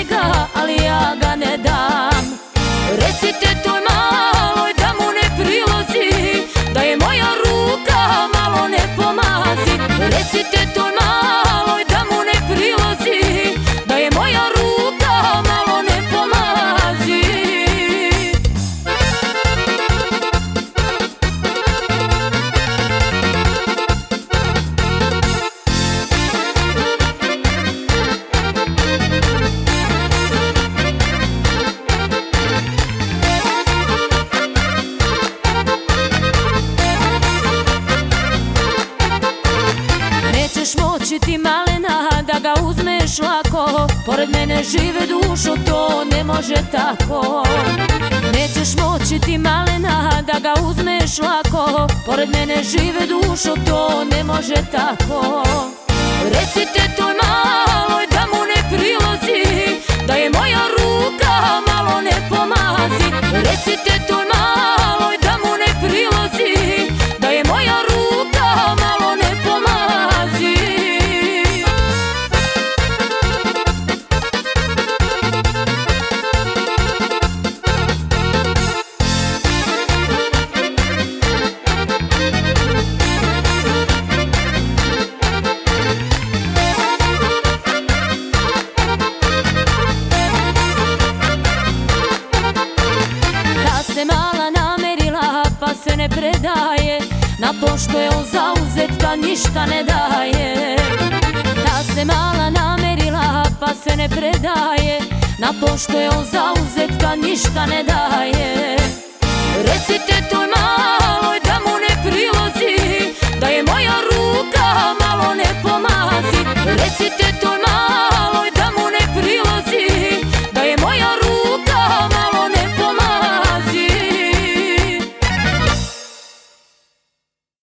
njega, ali ja ga ne dam. Recite toj maloj da mu ne prilozi, da je moja ruka malo ne pomazi. Recite toj maloj da mu ne prilozi, da je moja ruka malo ne pomazi. Nećeš moći ti malena da ga uzmeš lako, pored mene žive dušo, to ne može tako. Nećeš moći ti malena da ga uzmeš lako, pored mene žive dušo, to ne može tako. Recite toj maloj da mu ne prilozi, da je moja ruka malo ne pomazi. Recite toj maloj da mu ne prilozi, da je moja ruka malo ne pomazi. Se mala namerila pa se ne predaje, na to što je on zauzet pa ništa ne daje. Da se mala namerila pa se ne predaje, na to što je on zauzet pa ništa ne daje. Recite toj